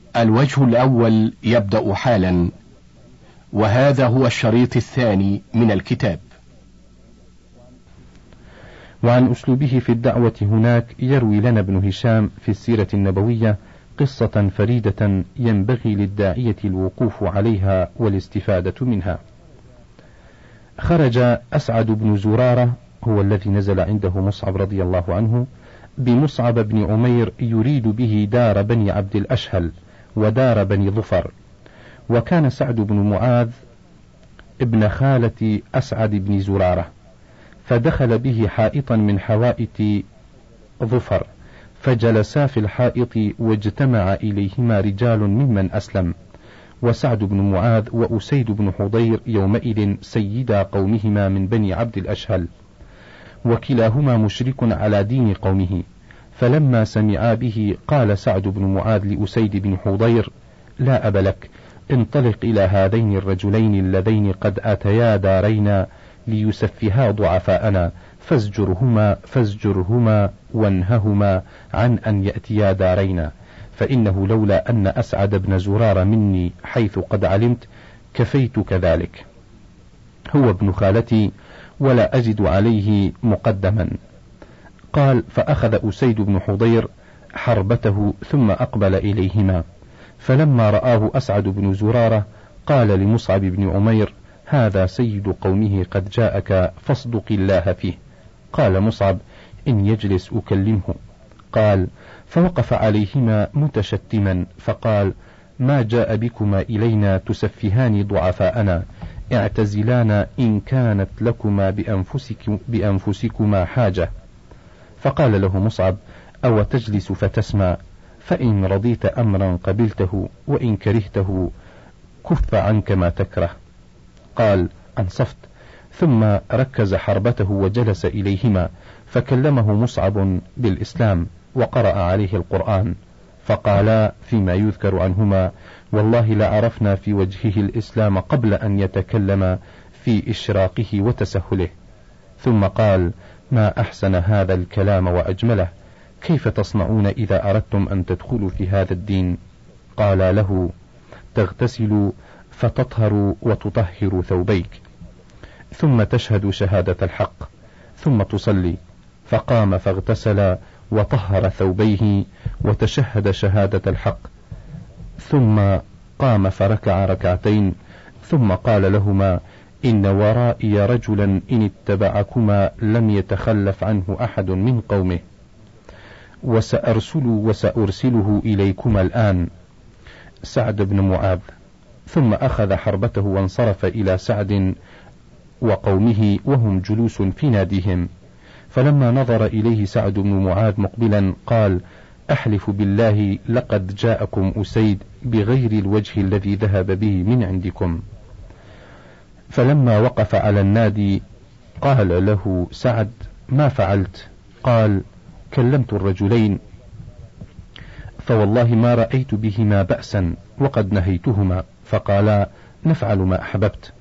الوجه الأول يبدأ حالا، وهذا هو الشريط الثاني من الكتاب. وعن أسلوبه في الدعوة هناك يروي لنا ابن هشام في السيرة النبوية قصة فريدة ينبغي للداعية الوقوف عليها والاستفادة منها. خرج أسعد بن زرارة، هو الذي نزل عنده مصعب رضي الله عنه، بمصعب بن عمير يريد به دار بني عبد الأشهل ودار بني ظفر. وكان سعد بن معاذ ابن خالة أسعد بن زرارة، فدخل به حائطا من حوائط ظفر، فجلسا في الحائط واجتمع إليهما رجال ممن أسلم، وسعد بن معاذ وأسيد بن حضير يومئذ سيدا قومهما من بني عبد الأشهل، وكلاهما مشرك على دين قومه. فلما سمعا به قال سعد بن معاذ لأسيد بن حضير: لا أب لك، انطلق إلى هذين الرجلين اللذين قد أتيا دارينا ليسفها ضعفاءنا، فازجرهما وانههما عن أن يأتيا دارينا، فإنه لولا أن أسعد بن زرار مني حيث قد علمت كفيت كذلك، هو ابن خالتي ولا أجد عليه مقدما. قال: فأخذ أسيد بن حضير حربته ثم أقبل إليهما، فلما رآه أسعد بن زرارة قال لمصعب بن عمير: هذا سيد قومه قد جاءك فاصدق الله فيه. قال مصعب: إن يجلس أكلمه. قال: فوقف عليهما متشتما فقال: ما جاء بكما إلينا تسفهان ضعفاءنا، اعتزلانا إن كانت لكما بأنفسكما حاجة. فقال له مصعب: أو تجلس فتسمع، فإن رضيت أمرا قبلته وإن كرهته كف عنك ما تكره. قال: أنصفت. ثم ركز حربته وجلس إليهما، فكلمه مصعب بالإسلام وقرأ عليه القرآن، فقالا فيما يذكر عنهما: والله لعرفنا في وجهه الإسلام قبل أن يتكلم في إشراقه وتسهله. ثم قال: ما أحسن هذا الكلام وأجمله، كيف تصنعون إذا أردتم أن تدخلوا في هذا الدين؟ قال له: تغتسل فتطهر وتطهر ثوبيك، ثم تشهد شهادة الحق، ثم تصلي. فقام فاغتسل وطهر ثوبيه وتشهد شهادة الحق، ثم قام فركع ركعتين، ثم قال لهما: إن ورائي رجلا إن اتبعكما لم يتخلف عنه أحد من قومه، وسأرسله إليكما الآن. سعد بن معاذ. ثم أخذ حربته وانصرف إلى سعد وقومه وهم جلوس في ناديهم. فلما نظر إليه سعد بن معاذ مقبلا قال: أحلف بالله لقد جاءكم أسيد بغير الوجه الذي ذهب به من عندكم. فلما وقف على النادي قال له سعد: ما فعلت؟ قال: كلمت الرجلين فوالله ما رأيت بهما بأسا وقد نهيتهما، فقالا: نفعل ما أحببت.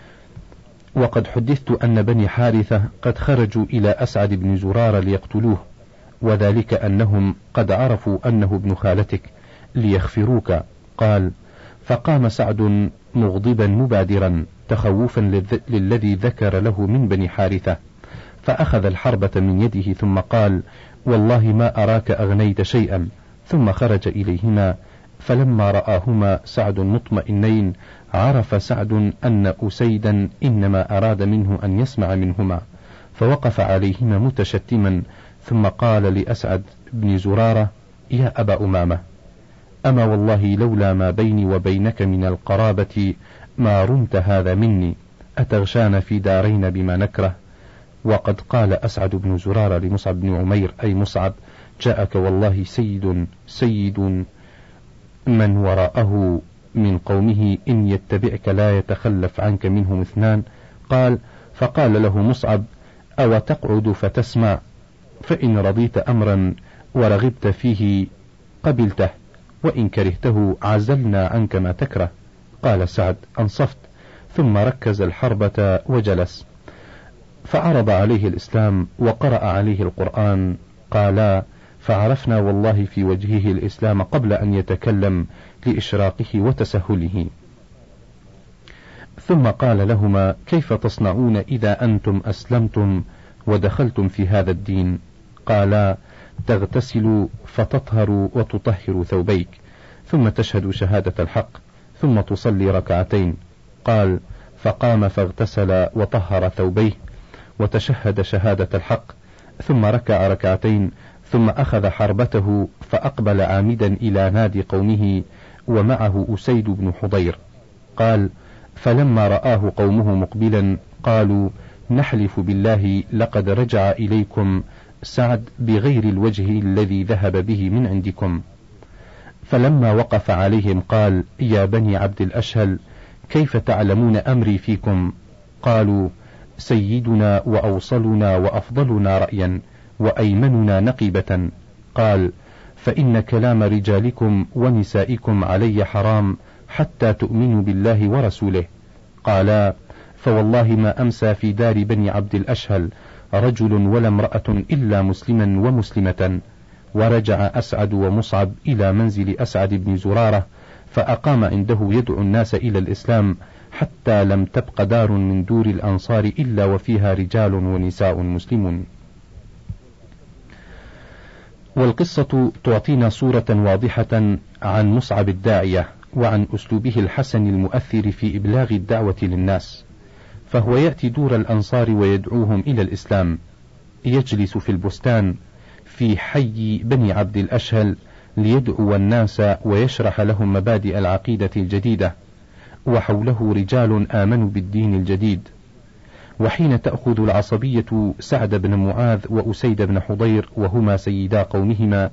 وقد حدثت أن بني حارثة قد خرجوا إلى أسعد بن زرار ليقتلوه، وذلك أنهم قد عرفوا أنه ابن خالتك ليخفروك. قال: فقام سعد مغضبا مبادرا تخوفا للذي ذكر له من بني حارثة، فأخذ الحربة من يده ثم قال: والله ما أراك أغنيت شيئا. ثم خرج إليهما، فلما رآهما سعد مطمئنين عرف سعد أن أسيدا إنما أراد منه أن يسمع منهما، فوقف عليهما متشتما، ثم قال لأسعد بن زرارة: يا أبا أمامة، أما والله لولا ما بيني وبينك من القرابة ما رمت هذا مني، أتغشانا في دارين بما نكره. وقد قال أسعد بن زرارة لمصعب بن عمير: أي مصعب، جاءك والله سيد من وراءه من قومه إن يتبعك لا يتخلف عنك منهم اثنان. قال: فقال له مصعب: أو تقعد فتسمع، فإن رضيت أمرا ورغبت فيه قبلته، وإن كرهته عزلنا عنك ما تكره. قال سعد: أنصفت. ثم ركز الحربة وجلس، فعرض عليه الإسلام وقرأ عليه القرآن. قالا: فعرفنا والله في وجهه الإسلام قبل أن يتكلم لإشراقه وتسهله. ثم قال لهما: كيف تصنعون إذا أنتم أسلمتم ودخلتم في هذا الدين؟ قالا: تغتسل فتطهر وتطهر ثوبيك، ثم تشهد شهادة الحق، ثم تصلي ركعتين. قال: فقام فاغتسل وطهر ثوبيه وتشهد شهادة الحق، ثم ركع ركعتين، ثم أخذ حربته فأقبل عامدا إلى نادي قومه ومعه أسيد بن حضير. قال: فلما رآه قومه مقبلا قالوا: نحلف بالله لقد رجع إليكم سعد بغير الوجه الذي ذهب به من عندكم. فلما وقف عليهم قال: يا بني عبد الأشهل، كيف تعلمون أمري فيكم؟ قالوا: سيدنا وأوصلنا وأفضلنا رأيا وأيمننا نقيبة. قال: فإن كلام رجالكم ونسائكم علي حرام حتى تؤمنوا بالله ورسوله. قالا: فوالله ما أمسى في دار بني عبد الأشهل رجل ولا امرأة إلا مسلما ومسلمة. ورجع أسعد ومصعب إلى منزل أسعد بن زرارة فأقام عنده يدعو الناس إلى الإسلام حتى لم تبق دار من دور الأنصار إلا وفيها رجال ونساء مسلمون. والقصة تعطينا صورة واضحة عن مصعب الداعية وعن أسلوبه الحسن المؤثر في إبلاغ الدعوة للناس. فهو يأتي دور الأنصار ويدعوهم إلى الإسلام، يجلس في البستان في حي بني عبد الأشهل ليدعو الناس ويشرح لهم مبادئ العقيدة الجديدة، وحوله رجال آمنوا بالدين الجديد. وحين تأخذ العصبية سعد بن معاذ وأسيد بن حضير وهما سيدا قومهما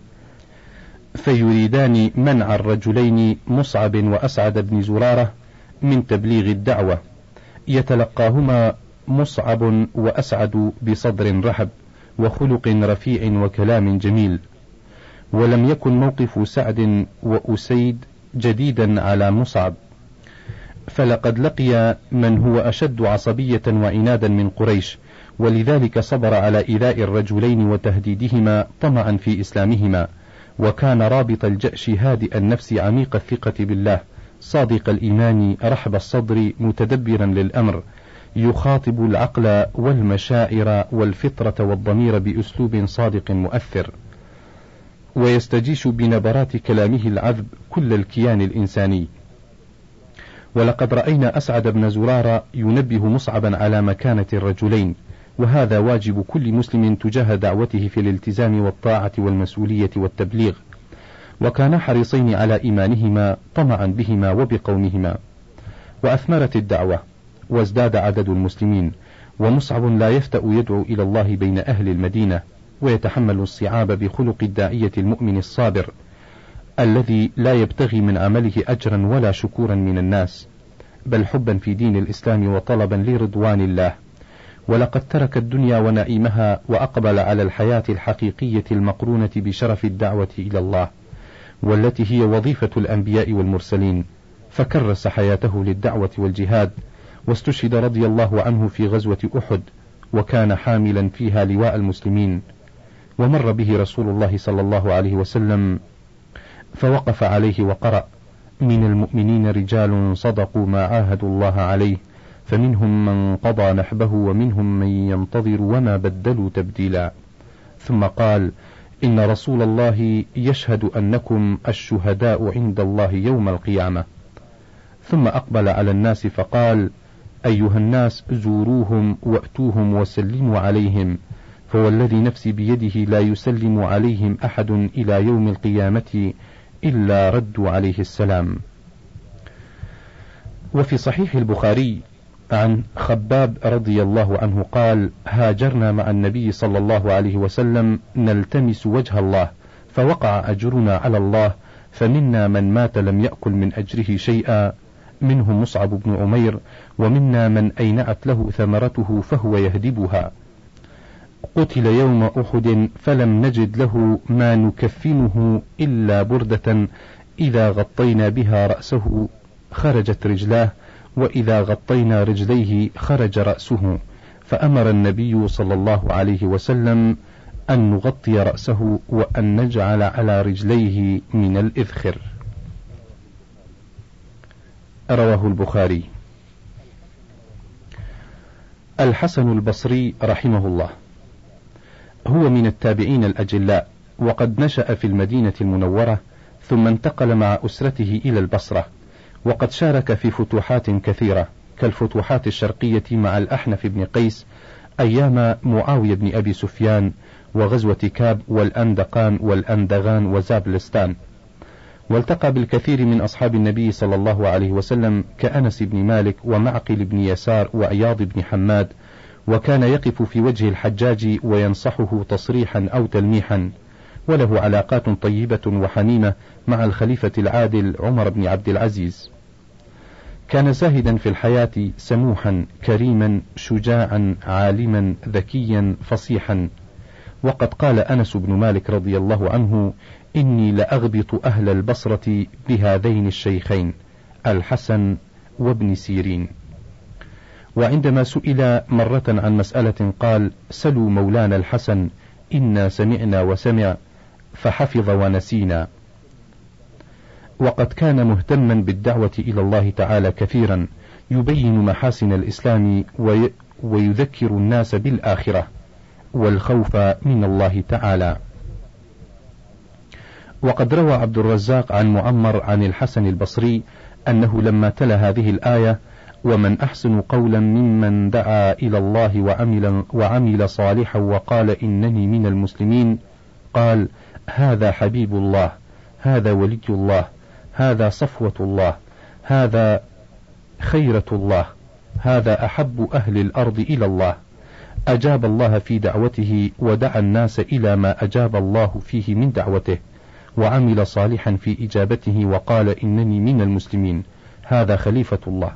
فيريدان منع الرجلين مصعب وأسعد بن زرارة من تبليغ الدعوة، يتلقاهما مصعب وأسعد بصدر رحب وخلق رفيع وكلام جميل. ولم يكن موقف سعد وأسيد جديدا على مصعب، فلقد لقي من هو أشد عصبية وعنادا من قريش، ولذلك صبر على إيذاء الرجلين وتهديدهما طمعا في إسلامهما. وكان رابط الجأش هادئ النفس عميق الثقة بالله صادق الإيمان رحب الصدر متدبرا للأمر، يخاطب العقل والمشاعر والفطرة والضمير بأسلوب صادق مؤثر، ويستجيش بنبرات كلامه العذب كل الكيان الإنساني. ولقد رأينا أسعد بن زرارة ينبه مصعبا على مكانة الرجلين، وهذا واجب كل مسلم تجاه دعوته في الالتزام والطاعة والمسؤولية والتبليغ. وكانا حريصين على إيمانهما طمعا بهما وبقومهما. وأثمرت الدعوة وازداد عدد المسلمين، ومصعب لا يفتأ يدعو إلى الله بين أهل المدينة، ويتحمل الصعاب بخلق الداعية المؤمن الصابر الذي لا يبتغي من عمله أجرا ولا شكورا من الناس، بل حبا في دين الإسلام وطلبا لرضوان الله. ولقد ترك الدنيا ونعيمها وأقبل على الحياة الحقيقية المقرونة بشرف الدعوة إلى الله، والتي هي وظيفة الأنبياء والمرسلين، فكرس حياته للدعوة والجهاد، واستشهد رضي الله عنه في غزوة أحد، وكان حاملا فيها لواء المسلمين. ومر به رسول الله صلى الله عليه وسلم فوقف عليه وقرأ: من المؤمنين رجال صدقوا ما عاهدوا الله عليه، فمنهم من قضى نحبه ومنهم من ينتظر وما بدلوا تبديلا. ثم قال: إن رسول الله يشهد أنكم الشهداء عند الله يوم القيامة. ثم أقبل على الناس فقال: أيها الناس، زوروهم وأتوهم وسلموا عليهم، فوالذي نفسي بيده لا يسلم عليهم أحد إلى يوم القيامة إلا ردوا عليه السلام. وفي صحيح البخاري عن خباب رضي الله عنه قال: هاجرنا مع النبي صلى الله عليه وسلم نلتمس وجه الله، فوقع أجرنا على الله، فمنا من مات لم يأكل من أجره شيئا، منهم مصعب بن عمير، ومنا من أينعت له ثمرته فهو يهدبها. قتل يوم أحد فلم نجد له ما نكفنه إلا بردة إذا غطينا بها رأسه خرجت رجلاه، وإذا غطينا رجليه خرج رأسه، فأمر النبي صلى الله عليه وسلم أن نغطي رأسه وأن نجعل على رجليه من الإذخر. رواه البخاري. الحسن البصري رحمه الله هو من التابعين الأجلاء، وقد نشأ في المدينة المنورة، ثم انتقل مع أسرته إلى البصرة، وقد شارك في فتوحات كثيرة كالفتوحات الشرقية مع الأحنف بن قيس أيام معاوية بن أبي سفيان، وغزوة كاب والأندقان والأندغان وزابلستان، والتقى بالكثير من أصحاب النبي صلى الله عليه وسلم كأنس بن مالك ومعقل بن يسار وعياض بن حماد، وكان يقف في وجه الحجاج وينصحه تصريحا أو تلميحا، وله علاقات طيبة وحميمة مع الخليفة العادل عمر بن عبد العزيز. كان زاهدا في الحياة، سموحا كريما شجاعا عالما ذكيا فصيحا. وقد قال أنس بن مالك رضي الله عنه: إني لأغبط أهل البصرة بهذين الشيخين الحسن وابن سيرين. وعندما سئل مرة عن مسألة قال: سلوا مولانا الحسن، إنا سمعنا وسمع فحفظ ونسينا. وقد كان مهتما بالدعوة إلى الله تعالى كثيرا، يبين محاسن الإسلام ويذكر الناس بالآخرة والخوف من الله تعالى. وقد روى عبد الرزاق عن معمر عن الحسن البصري أنه لما تلا هذه الآية: ومن أحسن قولا ممن دعا إلى الله وعمل صالحا وقال إنني من المسلمين، قال: هذا حبيب الله، هذا ولي الله، هذا صفوة الله، هذا خيرة الله، هذا أحب أهل الأرض إلى الله. أجاب الله في دعوته ودعا الناس إلى ما أجاب الله فيه من دعوته، وعمل صالحا في إجابته وقال إنني من المسلمين، هذا خليفة الله.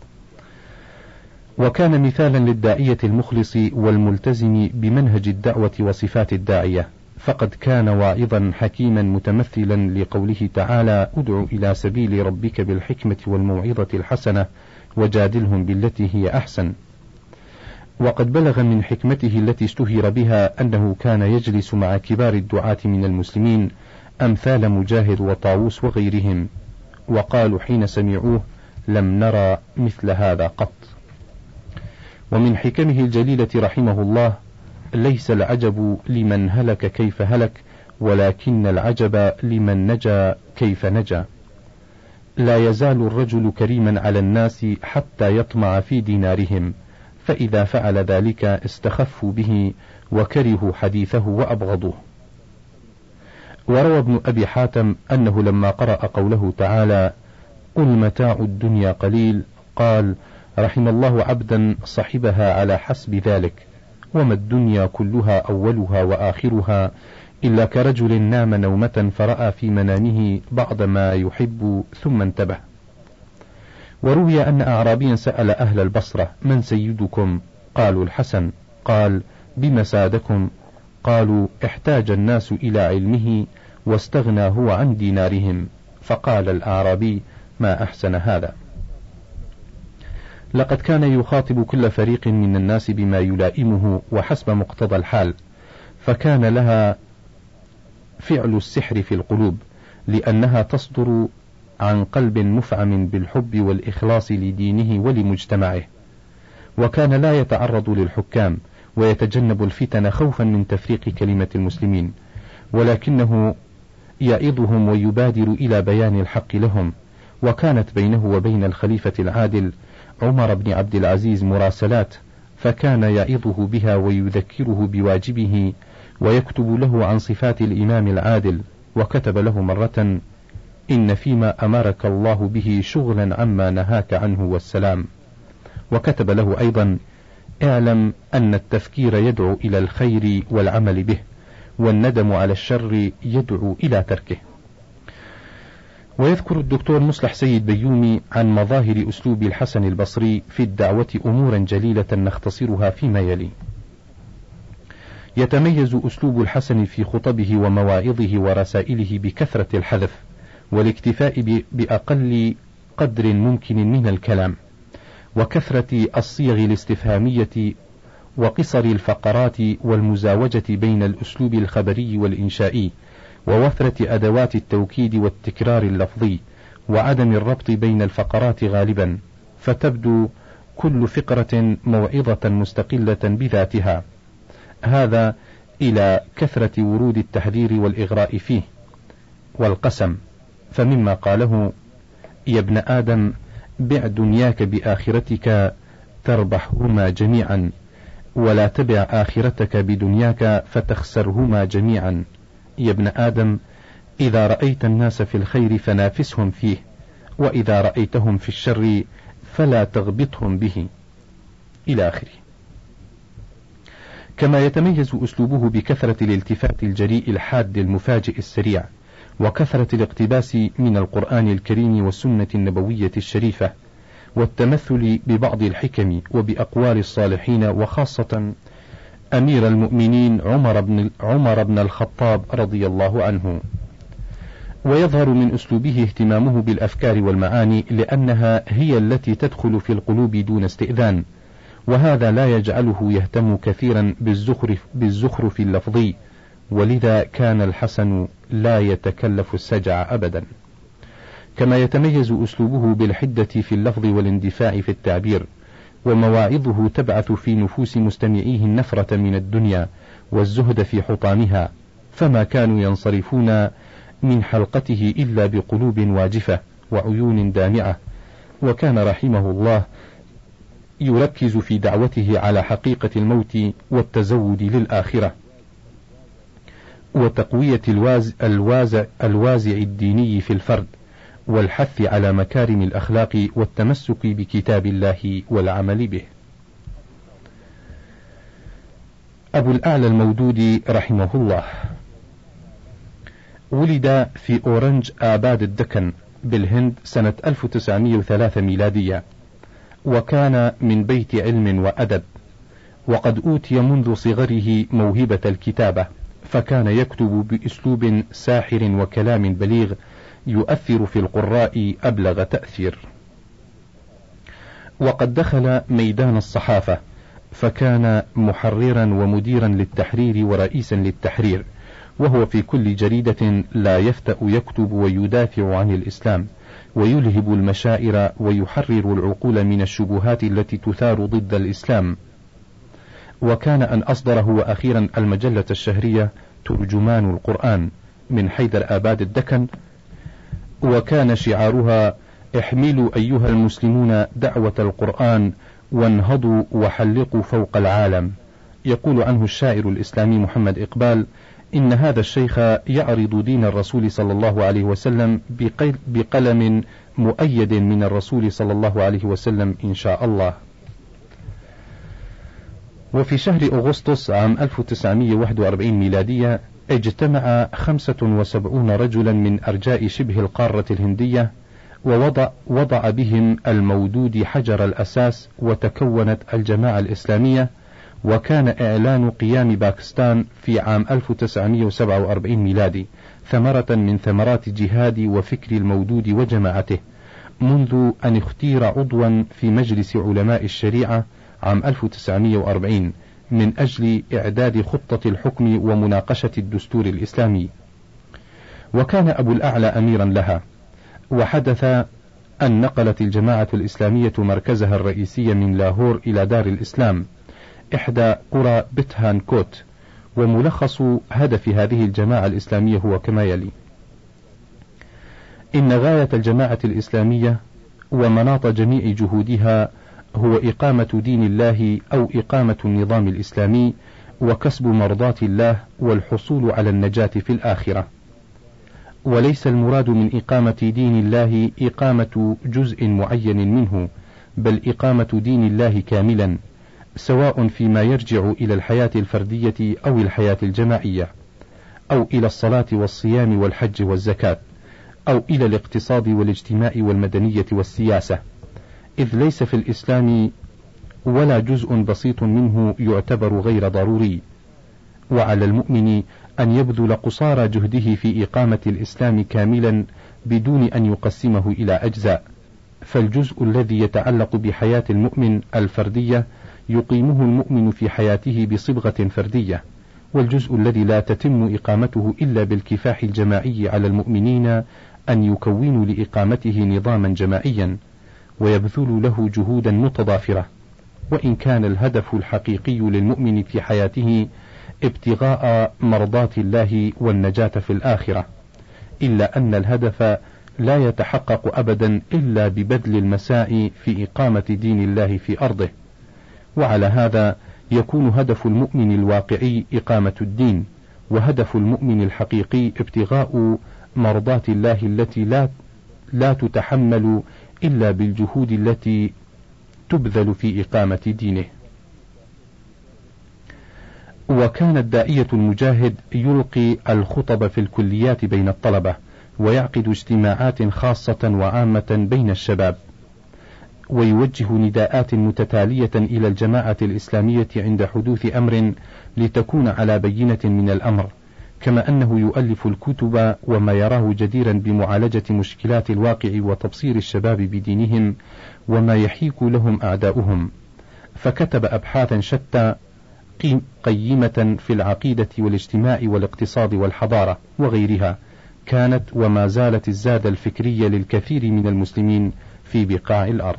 وكان مثالا للداعية المخلص والملتزم بمنهج الدعوة وصفات الداعية، فقد كان واعظا حكيما متمثلا لقوله تعالى: ادع إلى سبيل ربك بالحكمة والموعظة الحسنة وجادلهم بالتي هي أحسن. وقد بلغ من حكمته التي اشتهر بها أنه كان يجلس مع كبار الدعاة من المسلمين أمثال مجاهد وطاووس وغيرهم، وقالوا حين سمعوه: لم نرى مثل هذا قط. ومن حكمه الجليلة رحمه الله: ليس العجب لمن هلك كيف هلك، ولكن العجب لمن نجا كيف نجا. لا يزال الرجل كريما على الناس حتى يطمع في دينارهم، فإذا فعل ذلك استخفوا به وكرهوا حديثه وأبغضوه. وروى ابن أبي حاتم أنه لما قرأ قوله تعالى: قل متاع الدنيا قليل، قال: رحم الله عبدا صحبها على حسب ذلك، وما الدنيا كلها أولها وآخرها إلا كرجل نام نومة فرأى في منامه بعض ما يحب ثم انتبه. وروي أن أعرابيا سأل أهل البصرة: من سيدكم؟ قالوا: الحسن. قال: بما سادكم؟ قالوا: احتاج الناس إلى علمه واستغنى هو عن دينارهم. فقال الأعرابي: ما أحسن هذا. لقد كان يخاطب كل فريق من الناس بما يلائمه وحسب مقتضى الحال، فكان لها فعل السحر في القلوب، لأنها تصدر عن قلب مفعم بالحب والإخلاص لدينه ولمجتمعه. وكان لا يتعرض للحكام ويتجنب الفتن خوفا من تفريق كلمة المسلمين، ولكنه يعظهم ويبادر إلى بيان الحق لهم. وكانت بينه وبين الخليفة العادل عمر بن عبد العزيز مراسلات، فكان يعظه بها ويذكره بواجبه، ويكتب له عن صفات الإمام العادل. وكتب له مرة: إن فيما أمرك الله به شغلا عما نهاك عنه والسلام. وكتب له أيضا: اعلم أن التفكير يدعو إلى الخير والعمل به، والندم على الشر يدعو إلى تركه. ويذكر الدكتور مصلح سيد بيومي عن مظاهر أسلوب الحسن البصري في الدعوة أمورا جليلة نختصرها فيما يلي. يتميز أسلوب الحسن في خطبه ومواعظه ورسائله بكثرة الحذف والاكتفاء بأقل قدر ممكن من الكلام، وكثرة الصيغ الاستفهامية وقصر الفقرات والمزاوجة بين الأسلوب الخبري والإنشائي، ووفرة أدوات التوكيد والتكرار اللفظي، وعدم الربط بين الفقرات غالبا، فتبدو كل فقرة موعظة مستقلة بذاتها، هذا إلى كثرة ورود التحذير والإغراء فيه والقسم. فمما قاله: يا ابن آدم بع دنياك بآخرتك تربحهما جميعا، ولا تبع آخرتك بدنياك فتخسرهما جميعا. يا ابن آدم إذا رأيت الناس في الخير فنافسهم فيه، وإذا رأيتهم في الشر فلا تغبطهم به، إلى آخره. كما يتميز أسلوبه بكثرة الالتفات الجريء الحاد المفاجئ السريع، وكثرة الاقتباس من القرآن الكريم والسنة النبوية الشريفة، والتمثل ببعض الحكم وبأقوال الصالحين، وخاصة أمير المؤمنين عمر بن الخطاب رضي الله عنه. ويظهر من أسلوبه اهتمامه بالأفكار والمعاني، لأنها هي التي تدخل في القلوب دون استئذان، وهذا لا يجعله يهتم كثيرا بالزخرف اللفظي، ولذا كان الحسن لا يتكلف السجع أبدا. كما يتميز أسلوبه بالحدة في اللفظ والاندفاع في التعبير، ومواعظه تبعث في نفوس مستمعيه النفرة من الدنيا والزهد في حطامها، فما كانوا ينصرفون من حلقته إلا بقلوب واجفة وعيون دامعة. وكان رحمه الله يركز في دعوته على حقيقة الموت والتزود للآخرة، وتقوية الوازع الديني في الفرد، والحث على مكارم الأخلاق والتمسك بكتاب الله والعمل به. أبو الأعلى المودودي رحمه الله ولد في أورنج آباد الدكن بالهند سنة 1903 ميلادية، وكان من بيت علم وأدب، وقد أوتي منذ صغره موهبة الكتابة، فكان يكتب بأسلوب ساحر وكلام بليغ يؤثر في القراء أبلغ تأثير. وقد دخل ميدان الصحافة، فكان محررا ومديرا للتحرير ورئيسا للتحرير، وهو في كل جريدة لا يفتأ يكتب ويدافع عن الإسلام، ويلهب المشاعر ويحرر العقول من الشبهات التي تثار ضد الإسلام. وكان أن أصدر هو أخيرا المجلة الشهرية ترجمان القرآن من حيدر آباد الدكن، وكان شعارها: احملوا أيها المسلمون دعوة القرآن وانهضوا وحلقوا فوق العالم. يقول عنه الشاعر الإسلامي محمد إقبال: إن هذا الشيخ يعرض دين الرسول صلى الله عليه وسلم بقلم مؤيد من الرسول صلى الله عليه وسلم إن شاء الله. وفي شهر أغسطس عام 1941 ميلادية اجتمع 75 رجلا من أرجاء شبه القارة الهندية، ووضع بهم المودود حجر الأساس، وتكونت الجماعة الإسلامية. وكان إعلان قيام باكستان في عام 1947 ميلادي ثمرة من ثمرات جهاد وفكر المودود وجماعته، منذ أن اختير عضوا في مجلس علماء الشريعة عام 1940 من أجل إعداد خطة الحكم ومناقشة الدستور الإسلامي. وكان أبو الأعلى أميرا لها. وحدث أن نقلت الجماعة الإسلامية مركزها الرئيسي من لاهور إلى دار الإسلام إحدى قرى بتهان كوت. وملخص هدف هذه الجماعة الإسلامية هو كما يلي: إن غاية الجماعة الإسلامية ومناط جميع جهودها هو إقامة دين الله أو إقامة النظام الإسلامي، وكسب مرضاة الله، والحصول على النجاة في الآخرة. وليس المراد من إقامة دين الله إقامة جزء معين منه، بل إقامة دين الله كاملا، سواء فيما يرجع إلى الحياة الفردية أو الحياة الجماعية، أو إلى الصلاة والصيام والحج والزكاة، أو إلى الاقتصاد والاجتماع والمدنية والسياسة، إذ ليس في الإسلام ولا جزء بسيط منه يعتبر غير ضروري. وعلى المؤمن أن يبذل قصارى جهده في إقامة الإسلام كاملا بدون أن يقسمه إلى أجزاء، فالجزء الذي يتعلق بحياة المؤمن الفردية يقيمه المؤمن في حياته بصبغة فردية، والجزء الذي لا تتم إقامته إلا بالكفاح الجماعي على المؤمنين أن يكونوا لإقامته نظاما جماعيا ويبذلوا له جهودا متضافرة. وإن كان الهدف الحقيقي للمؤمن في حياته ابتغاء مرضات الله والنجاة في الآخرة، إلا أن الهدف لا يتحقق أبدا إلا ببذل المساعي في إقامة دين الله في أرضه. وعلى هذا يكون هدف المؤمن الواقعي إقامة الدين، وهدف المؤمن الحقيقي ابتغاء مرضات الله التي لا تتحمل إلا بالجهود التي تبذل في إقامة دينه. وكان الداعية المجاهد يلقي الخطب في الكليات بين الطلبة، ويعقد اجتماعات خاصة وعامة بين الشباب، ويوجه نداءات متتالية إلى الجماعة الإسلامية عند حدوث أمر لتكون على بينة من الأمر، كما أنه يؤلف الكتب وما يراه جديرا بمعالجة مشكلات الواقع وتبصير الشباب بدينهم وما يحيك لهم أعداؤهم. فكتب أبحاثا شتى قيمة في العقيدة والاجتماع والاقتصاد والحضارة وغيرها، كانت وما زالت الزاد الفكري للكثير من المسلمين في بقاع الأرض.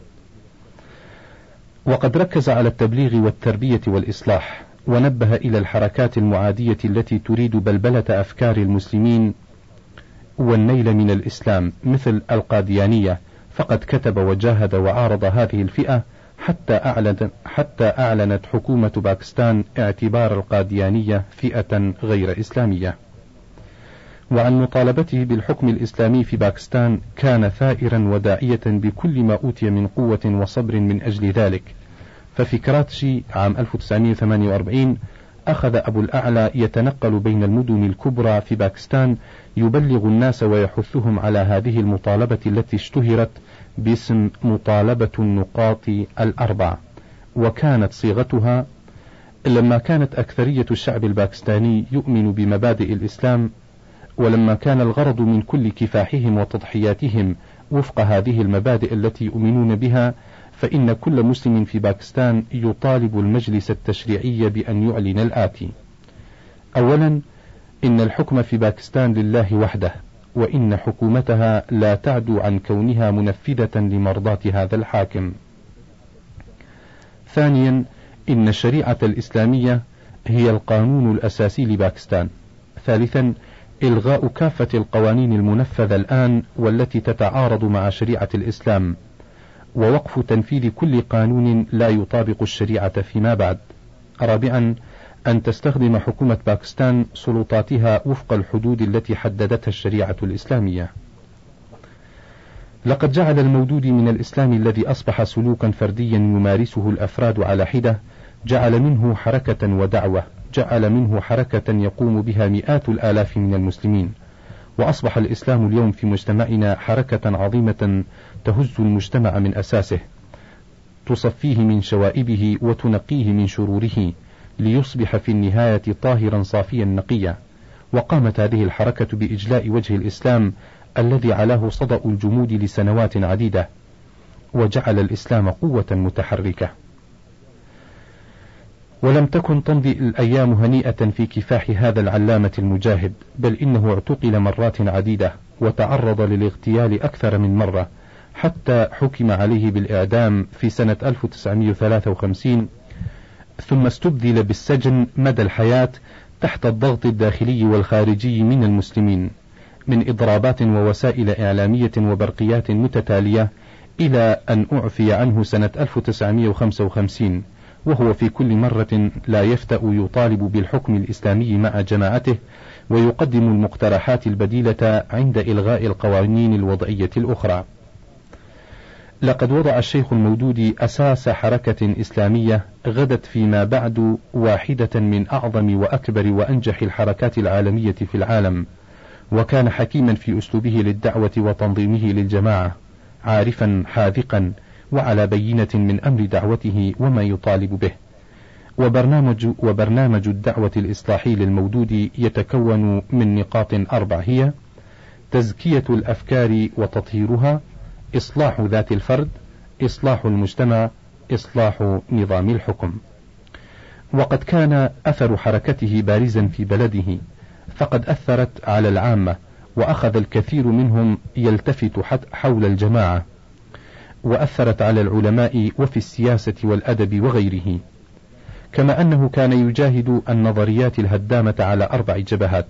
وقد ركز على التبليغ والتربية والإصلاح، ونبه إلى الحركات المعادية التي تريد بلبلة أفكار المسلمين والنيل من الإسلام مثل القاديانية، فقد كتب وجاهد وعارض هذه الفئة حتى أعلنت حكومة باكستان اعتبار القاديانية فئة غير إسلامية. وعن مطالبته بالحكم الإسلامي في باكستان كان ثائرا وداعية بكل ما أوتي من قوة وصبر من أجل ذلك. ففي كراتشي عام 1948 أخذ أبو الأعلى يتنقل بين المدن الكبرى في باكستان يبلغ الناس ويحثهم على هذه المطالبة التي اشتهرت باسم مطالبة النقاط الأربع. وكانت صيغتها: لما كانت أكثرية الشعب الباكستاني يؤمن بمبادئ الإسلام، ولما كان الغرض من كل كفاحهم وتضحياتهم وفق هذه المبادئ التي يؤمنون بها، فإن كل مسلم في باكستان يطالب المجلس التشريعي بأن يعلن الآتي: أولا، إن الحكم في باكستان لله وحده، وإن حكومتها لا تعدو عن كونها منفذة لمرضاة هذا الحاكم. ثانيا، إن الشريعة الإسلامية هي القانون الأساسي لباكستان. ثالثا، إلغاء كافة القوانين المنفذة الآن والتي تتعارض مع شريعة الإسلام، ووقف تنفيذ كل قانون لا يطابق الشريعة فيما بعد. رابعا، أن تستخدم حكومة باكستان سلطاتها وفق الحدود التي حددتها الشريعة الإسلامية. لقد جعل المودود من الإسلام الذي أصبح سلوكا فرديا يمارسه الأفراد على حدة، جعل منه حركة ودعوة، جعل منه حركة يقوم بها مئات الآلاف من المسلمين. وأصبح الإسلام اليوم في مجتمعنا حركة عظيمة تهز المجتمع من أساسه، تصفيه من شوائبه وتنقيه من شروره، ليصبح في النهاية طاهرا صافيا نقيا. وقامت هذه الحركة بإجلاء وجه الإسلام الذي علاه صدأ الجمود لسنوات عديدة، وجعل الإسلام قوة متحركة. ولم تكن تمضي الأيام هنيئة في كفاح هذا العلامة المجاهد، بل إنه اعتقل مرات عديدة وتعرض للاغتيال أكثر من مرة، حتى حكم عليه بالإعدام في سنة 1953، ثم استبدل بالسجن مدى الحياة تحت الضغط الداخلي والخارجي من المسلمين، من إضرابات ووسائل إعلامية وبرقيات متتالية، إلى أن أعفي عنه سنة 1955، وهو في كل مرة لا يفتأ يطالب بالحكم الإسلامي مع جماعته، ويقدم المقترحات البديلة عند إلغاء القوانين الوضعية الأخرى. لقد وضع الشيخ المودودي أساس حركة إسلامية غدت فيما بعد واحدة من أعظم وأكبر وأنجح الحركات العالمية في العالم، وكان حكيما في أسلوبه للدعوة وتنظيمه للجماعة، عارفا حاذقا وعلى بينة من أمر دعوته وما يطالب به. وبرنامج الدعوة الإصلاحي للمودود يتكون من نقاط 4 هي: تزكية الأفكار وتطهيرها، إصلاح ذات الفرد، إصلاح المجتمع، إصلاح نظام الحكم. وقد كان أثر حركته بارزا في بلده، فقد أثرت على العامة، وأخذ الكثير منهم يلتفت حول الجماعة، وأثرت على العلماء وفي السياسة والأدب وغيره، كما أنه كان يجاهد النظريات الهدامة على 4 جبهات: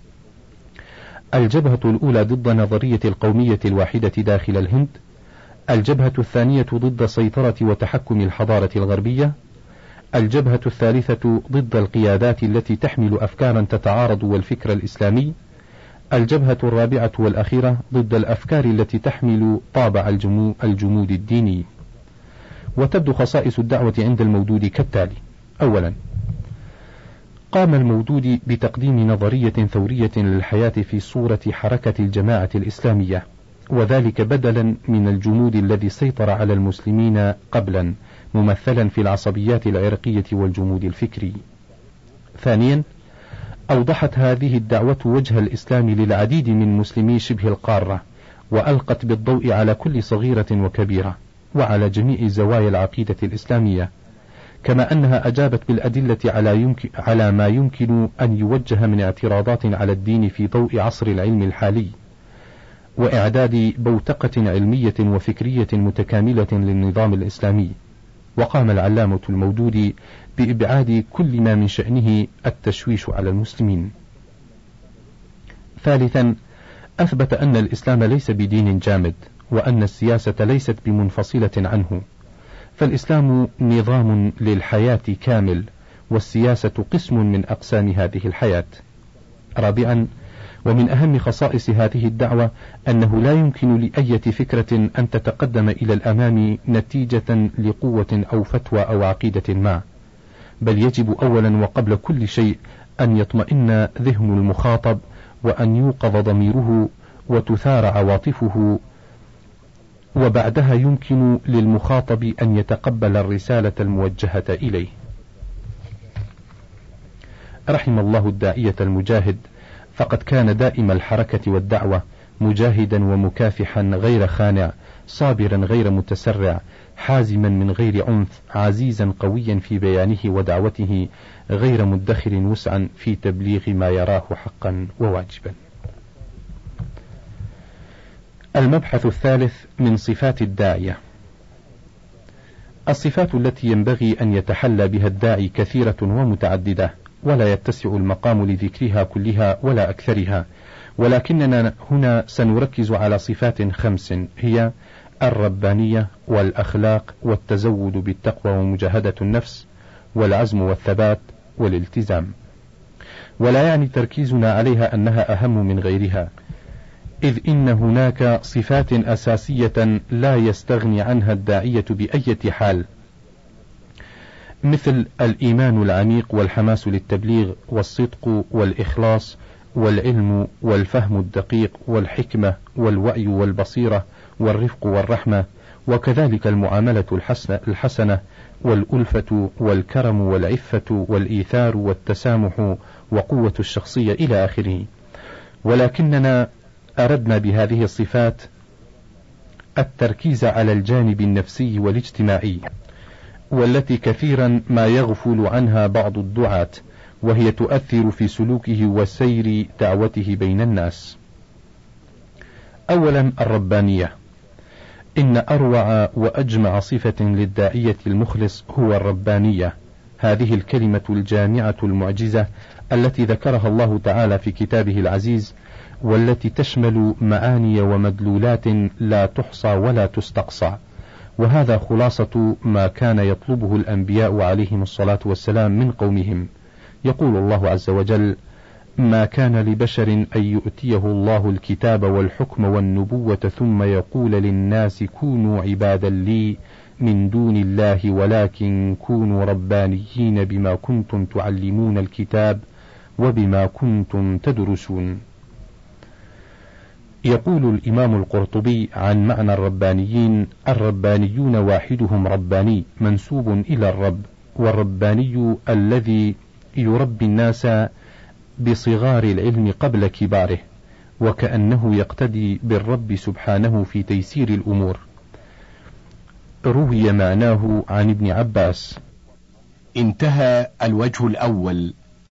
الجبهة الأولى ضد نظرية القومية الواحدة داخل الهند، الجبهة الثانية ضد سيطرة وتحكم الحضارة الغربية، الجبهة الثالثة ضد القيادات التي تحمل أفكارا تتعارض والفكر الإسلامي، الجبهة الرابعة والأخيرة ضد الأفكار التي تحمل طابع الجمود الديني. وتبدو خصائص الدعوة عند المودود كالتالي: أولا، قام المودود بتقديم نظرية ثورية للحياة في صورة حركة الجماعة الإسلامية، وذلك بدلا من الجمود الذي سيطر على المسلمين قبلا، ممثلا في العصبيات العرقية والجمود الفكري. ثانيا، أوضحت هذه الدعوة وجه الإسلام للعديد من مسلمي شبه القارة، وألقت بالضوء على كل صغيرة وكبيرة، وعلى جميع زوايا العقيدة الإسلامية، كما أنها أجابت بالأدلة على ما يمكن أن يوجه من اعتراضات على الدين في ضوء عصر العلم الحالي، وإعداد بوتقة علمية وفكرية متكاملة للنظام الإسلامي. وقام العلامة المودود بإبعاد كل ما من شأنه التشويش على المسلمين. ثالثا، أثبت أن الإسلام ليس بدين جامد، وأن السياسة ليست بمنفصلة عنه، فالإسلام نظام للحياة كامل، والسياسة قسم من أقسام هذه الحياة. رابعا، ومن أهم خصائص هذه الدعوة أنه لا يمكن لأية فكرة أن تتقدم إلى الأمام نتيجة لقوة أو فتوى أو عقيدة ما، بل يجب أولا وقبل كل شيء أن يطمئن ذهن المخاطب، وأن يوقظ ضميره، وتثار عواطفه، وبعدها يمكن للمخاطب أن يتقبل الرسالة الموجهة إليه. رحم الله الداعية المجاهد، فقد كان دائم الحركة والدعوة، مجاهدا ومكافحا غير خانع، صابرا غير متسرع، حازما من غير عنف، عزيزا قويا في بيانه ودعوته، غير مدخر وسعا في تبليغ ما يراه حقا وواجبا. المبحث الثالث من صفات الداعية. الصفات التي ينبغي أن يتحلى بها الداعي كثيرة ومتعددة، ولا يتسع المقام لذكرها كلها ولا أكثرها، ولكننا هنا سنركز على صفات 5، هي الربانية، والأخلاق، والتزود بالتقوى، ومجاهدة النفس، والعزم والثبات، والالتزام. ولا يعني تركيزنا عليها أنها أهم من غيرها، إذ إن هناك صفات أساسية لا يستغني عنها الداعية بأية حال، مثل الإيمان العميق، والحماس للتبليغ، والصدق، والإخلاص، والعلم، والفهم الدقيق، والحكمة، والوعي، والبصيرة، والرفق، والرحمة، وكذلك المعاملة الحسنة، والألفة، والكرم، والعفة، والإيثار، والتسامح، وقوة الشخصية إلى آخره. ولكننا أردنا بهذه الصفات التركيز على الجانب النفسي والاجتماعي، والتي كثيرا ما يغفل عنها بعض الدعاة، وهي تؤثر في سلوكه وسير دعوته بين الناس. أولا، الربانية. إن أروع وأجمع صفة للداعية المخلص هو الربانية، هذه الكلمة الجامعة المعجزة التي ذكرها الله تعالى في كتابه العزيز، والتي تشمل معاني ومدلولات لا تحصى ولا تستقصى، وهذا خلاصة ما كان يطلبه الأنبياء عليهم الصلاة والسلام من قومهم. يقول الله عز وجل: ما كان لبشر أن يؤتيه الله الكتاب والحكم والنبوة ثم يقول للناس كونوا عبادا لي من دون الله ولكن كونوا ربانيين بما كنتم تعلمون الكتاب وبما كنتم تدرسون. يقول الإمام القرطبي عن معنى الربانيين: الربانيون واحدهم رباني منسوب إلى الرب، والرباني الذي يربي الناس بصغار العلم قبل كباره، وكأنه يقتدي بالرب سبحانه في تيسير الأمور. روي معناه عن ابن عباس. انتهى الوجه الأول